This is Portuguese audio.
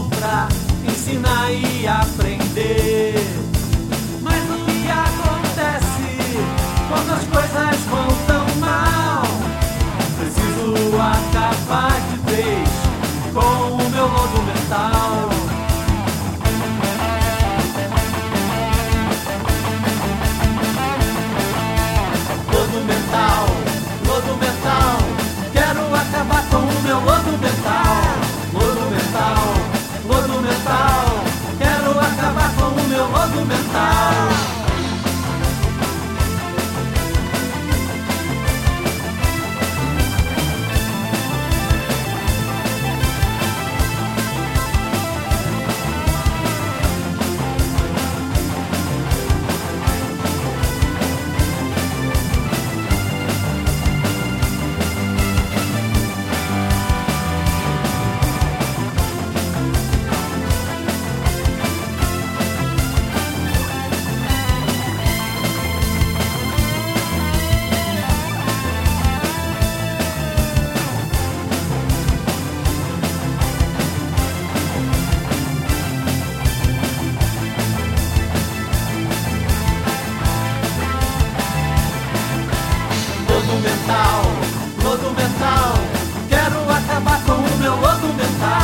tudo pra ensinar e aprender. Mas o que acontece quando as coisas vão tão mal? Preciso acabar de vez com o meu lodo mental. Lodo mental, lodo mental, quero acabar com o meu lodo mental. Lodo mental, lodo mental, quero acabar com o meu lodo mental. Lodo mental, quero acabar com o meu lodo mental.